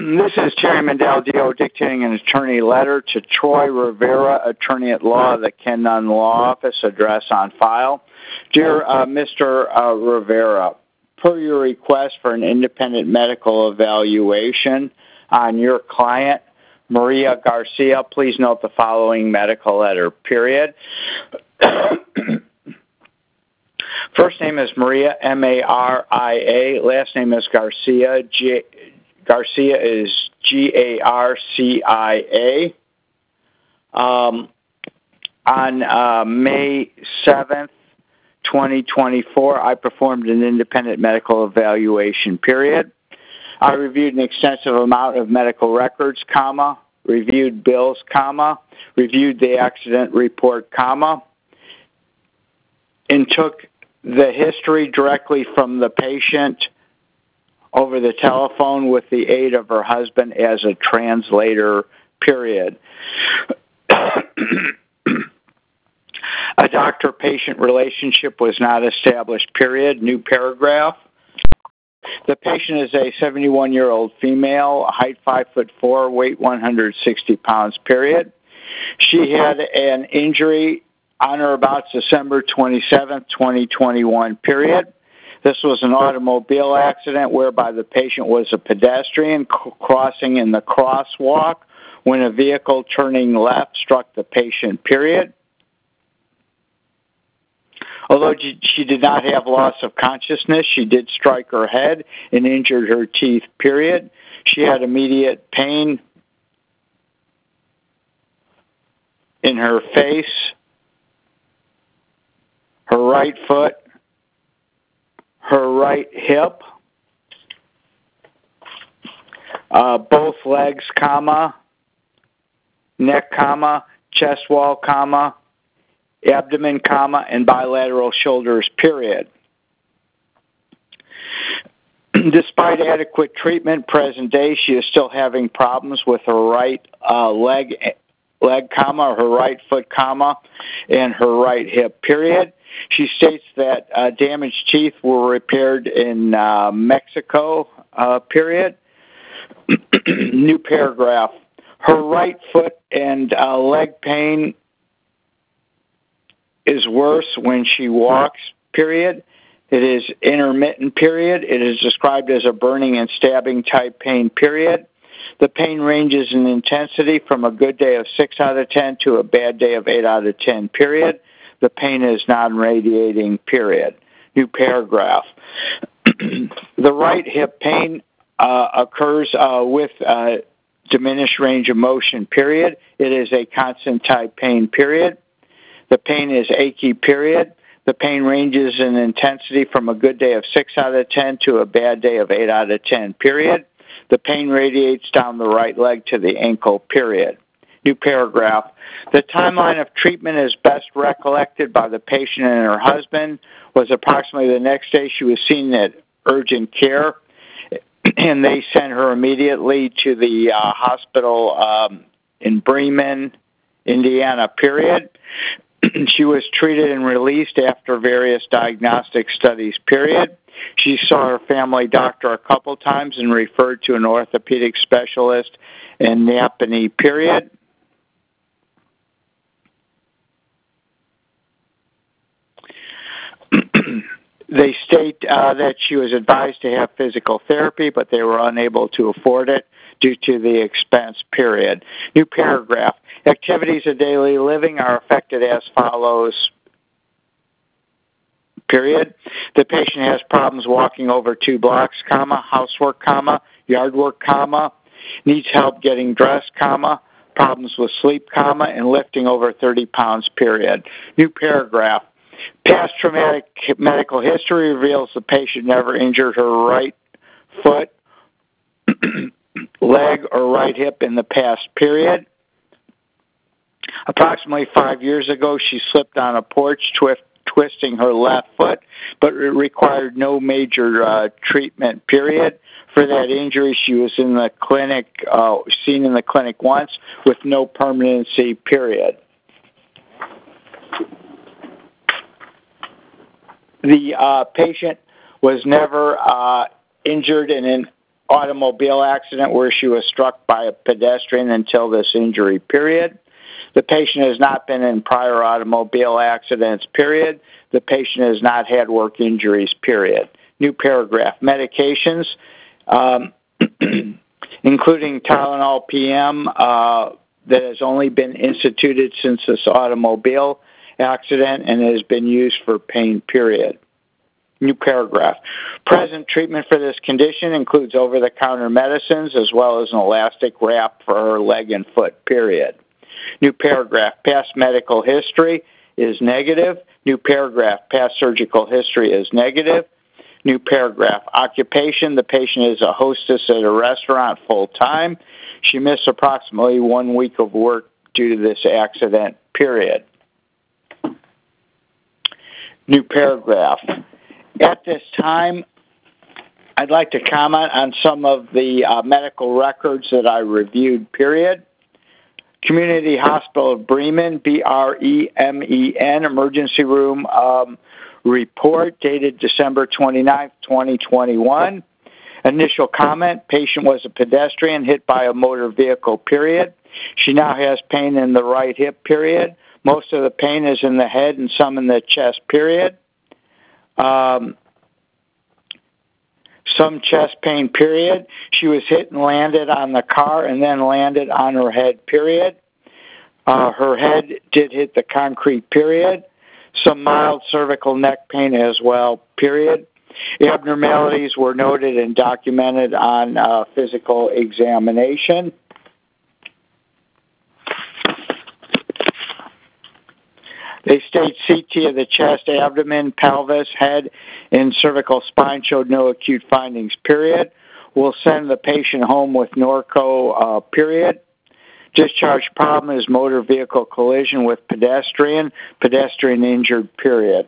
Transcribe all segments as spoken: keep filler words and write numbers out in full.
This is Terry Mandel, D O, dictating an attorney letter to Troy Rivera, attorney at law, the Ken Nunn Law Office, address on file. Dear uh, Mister Uh, Rivera, per your request for an independent medical evaluation on your client, Maria Garcia, please note the following medical letter, period. First name is Maria, M A R I A. Last name is Garcia, G Garcia is G A R C I A. Um, on uh, May seventh, twenty twenty-four, I performed an independent medical evaluation, period. I reviewed an extensive amount of medical records, comma, reviewed bills, comma, reviewed the accident report, comma, and took the history directly from the patient over the telephone with the aid of her husband as a translator, period. A doctor-patient relationship was not established, period. New paragraph. The patient is a seventy-one-year-old female, height five foot four, weight one hundred sixty pounds, period. She had an injury on or about December twenty-seventh, twenty twenty-one, period. This was an automobile accident whereby the patient was a pedestrian c- crossing in the crosswalk when a vehicle turning left struck the patient, period. Although she did not have loss of consciousness, she did strike her head and injured her teeth, period. She had immediate pain in her face, her right foot, her right hip, uh, both legs, comma, neck, comma, chest wall, comma, abdomen, comma, and bilateral shoulders, period. Despite adequate treatment, present day, she is still having problems with her right uh, leg, leg, comma, her right foot, comma, and her right hip, period. She states that uh, damaged teeth were repaired in uh, Mexico, uh, period. New paragraph. Her right foot and uh, leg pain is worse when she walks, period. It is intermittent, period. It is described as a burning and stabbing type pain, period. The pain ranges in intensity from a good day of six out of ten to a bad day of eight out of ten, period. The pain is non-radiating, period. New paragraph. The right hip pain uh, occurs uh, with uh, diminished range of motion, period. It is a constant type pain, period. The pain is achy, period. The pain ranges in intensity from a good day of six out of ten to a bad day of eight out of ten, period. The pain radiates down the right leg to the ankle, period. New paragraph. The timeline of treatment is best recollected by the patient and her husband was approximately the next day she was seen at urgent care, and they sent her immediately to the uh, hospital um, in Bremen, Indiana, period. She was treated and released after various diagnostic studies, period. She saw her family doctor a couple times and referred to an orthopedic specialist in Napanee, period. They state uh, that she was advised to have physical therapy, but they were unable to afford it due to the expense, period. New paragraph. Activities of daily living are affected as follows, period. The patient has problems walking over two blocks, comma, housework, comma, yard work, comma, needs help getting dressed, comma, problems with sleep, comma, and lifting over thirty pounds, period. New paragraph. Past traumatic medical history reveals the patient never injured her right foot, leg, or right hip in the past, period. Approximately five years ago, she slipped on a porch, twi- twisting her left foot, but it required no major uh, treatment, period. For that injury, she was in the clinic, uh, seen in the clinic once with no permanency, period. The uh, patient was never uh, injured in an automobile accident where she was struck by a pedestrian until this injury, period. The patient has not been in prior automobile accidents, period. The patient has not had work injuries, period. New paragraph. Medications, um, including Tylenol P M, uh, that has only been instituted since this automobile accident and has been used for pain, period. New paragraph. Present treatment for this condition includes over-the-counter medicines as well as an elastic wrap for her leg and foot, period. New paragraph. Past medical history is negative. New paragraph. Past surgical history is negative. New paragraph. Occupation. The patient is a hostess at a restaurant full-time. She missed approximately one week of work due to this accident, period. New paragraph. At this time, I'd like to comment on some of the uh, medical records that I reviewed, period. Community Hospital of Bremen, B R E M E N, emergency room um, report dated December twenty-ninth, twenty twenty-one. Initial comment, patient was a pedestrian hit by a motor vehicle, period. She now has pain in the right hip, period. Most of the pain is in the head and some in the chest, period. Um, some chest pain, period. She was hit and landed on the car and then landed on her head, period. Uh, her head did hit the concrete, period. Some mild cervical neck pain as well, period. Abnormalities were noted and documented on uh, physical examination. They state C T of the chest, abdomen, pelvis, head, and cervical spine showed no acute findings, period. We'll send the patient home with Norco, uh, period. Discharge problem is motor vehicle collision with pedestrian, pedestrian injured, period.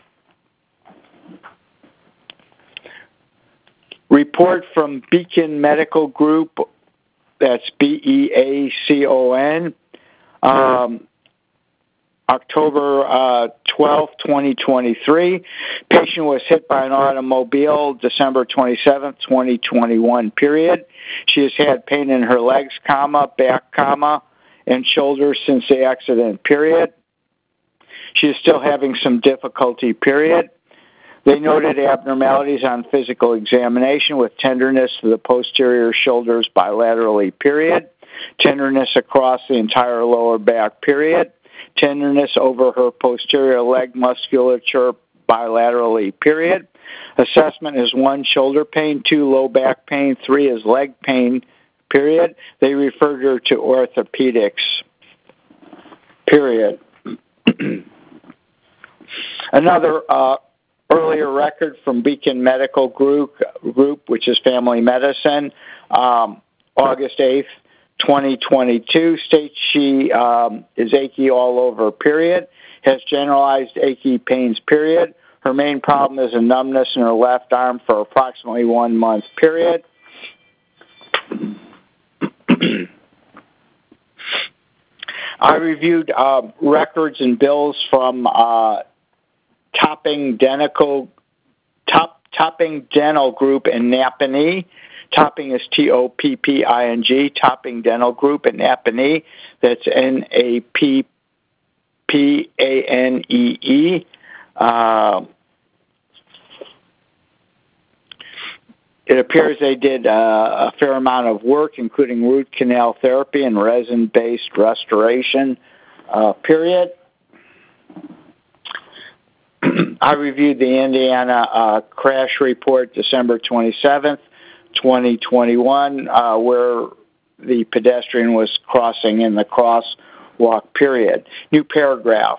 Report from Beacon Medical Group, that's B E A C O N, um, October uh, twelfth, twenty twenty-three. Patient was hit by an automobile December twenty-seventh, twenty twenty-one, period. She has had pain in her legs, comma, back, comma, and shoulders since the accident, period. She is still having some difficulty, period. They noted abnormalities on physical examination with tenderness to the posterior shoulders bilaterally, period. Tenderness across the entire lower back, period. Tenderness over her posterior leg musculature bilaterally, period. Assessment is one, shoulder pain, two, low back pain, three is leg pain, period. They referred her to orthopedics, period. Another uh, earlier record from Beacon Medical Group, group which is family medicine, um, August eighth, twenty twenty-two, states she um, is achy all over, period, has generalized achy pains, period. Her main problem is a numbness in her left arm for approximately one month, period. I reviewed uh, records and bills from uh, Topping Dental, Top, Topping Dental Group in Napanee. Topping is T O P P I N G, Topping Dental Group in Napanee. That's N A P P A N E E. Uh, it appears they did uh, a fair amount of work, including root canal therapy and resin-based restoration, uh, period. I reviewed the Indiana uh, crash report December twenty-seventh, twenty twenty-one, uh, where the pedestrian was crossing in the crosswalk, period. New paragraph.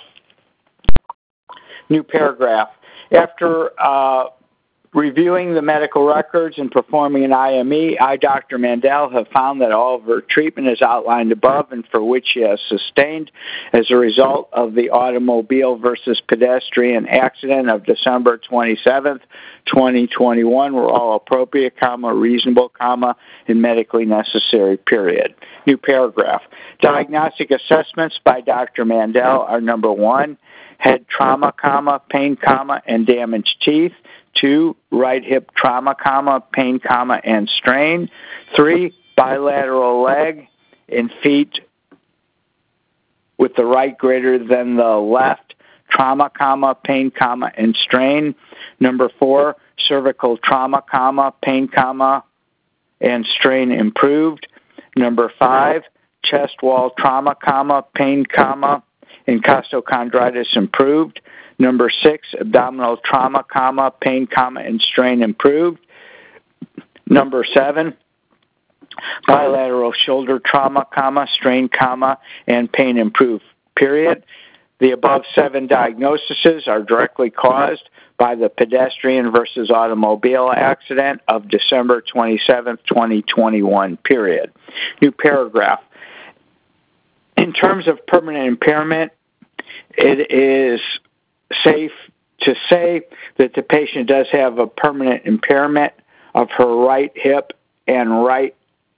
New paragraph. After uh, reviewing the medical records and performing an I M E, I, Doctor Mandel, have found that all of her treatment is outlined above and for which she has sustained as a result of the automobile versus pedestrian accident of December twenty-seventh, twenty twenty-one were all appropriate, comma, reasonable, comma, and medically necessary, period. New paragraph. Diagnostic assessments by Doctor Mandel are number one, head trauma, comma, pain, comma, and damaged teeth. Two, right hip trauma, comma, pain, comma, and strain. Three, bilateral leg and feet with the right greater than the left, trauma, comma, pain, comma, and strain. Number four, cervical trauma, comma, pain, comma, and strain improved. Number five, chest wall trauma, comma, pain, comma, and costochondritis improved. Number six, abdominal trauma, comma, pain, comma, and strain improved. Number seven, bilateral shoulder trauma, comma, strain, comma, and pain improved, period. The above seven diagnoses are directly caused by the pedestrian versus automobile accident of December twenty-seventh, twenty twenty-one, period. New paragraph. In terms of permanent impairment, it is safe to say that the patient does have a permanent impairment of her right hip and right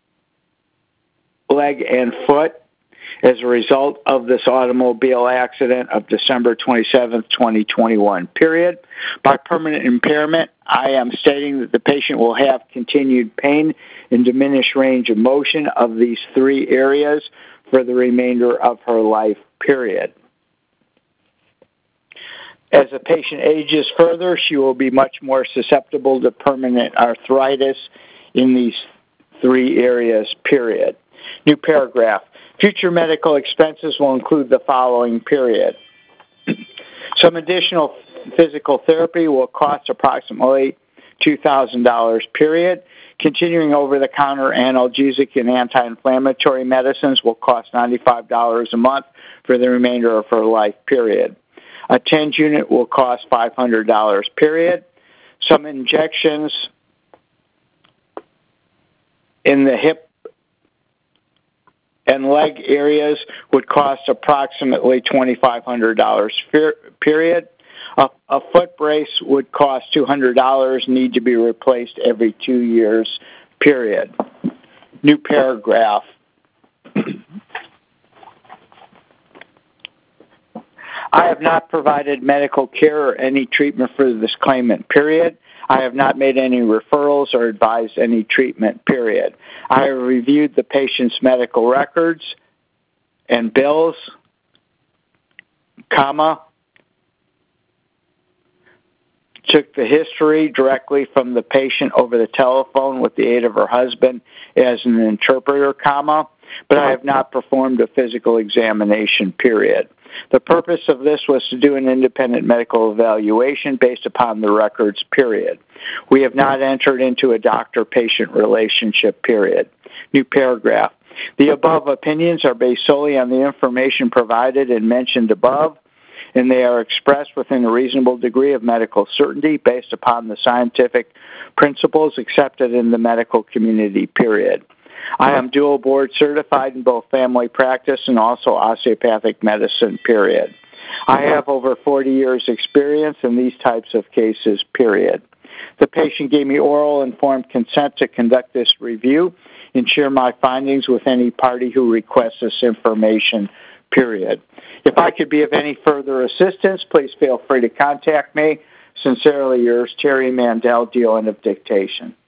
leg and foot as a result of this automobile accident of December twenty-seventh, twenty twenty-one, period. By permanent impairment, I am stating that the patient will have continued pain and diminished range of motion of these three areas for the remainder of her life, period. As the patient ages further, she will be much more susceptible to permanent arthritis in these three areas, period. New paragraph. Future medical expenses will include the following, period. Some additional physical therapy will cost approximately two thousand dollars, period. Continuing over-the-counter analgesic and anti-inflammatory medicines will cost ninety-five dollars a month for the remainder of her life, period. A TENS unit will cost five hundred dollars, period. Some injections in the hip and leg areas would cost approximately twenty-five hundred dollars, period. A, a foot brace would cost two hundred dollars, need to be replaced every two years, period. New paragraph. I have not provided medical care or any treatment for this claimant, period. I have not made any referrals or advised any treatment, period. I have reviewed the patient's medical records and bills, comma, took the history directly from the patient over the telephone with the aid of her husband as an interpreter, comma, but I have not performed a physical examination, period. The purpose of this was to do an independent medical evaluation based upon the records, period. We have not entered into a doctor-patient relationship, period. New paragraph. The above opinions are based solely on the information provided and mentioned above, and they are expressed within a reasonable degree of medical certainty based upon the scientific principles accepted in the medical community, period. I am dual board certified in both family practice and also osteopathic medicine, period. I have over forty years experience in these types of cases, period. The patient gave me oral informed consent to conduct this review and share my findings with any party who requests this information, period. If I could be of any further assistance, please feel free to contact me. Sincerely yours, Terry Mandel, D O N of dictation.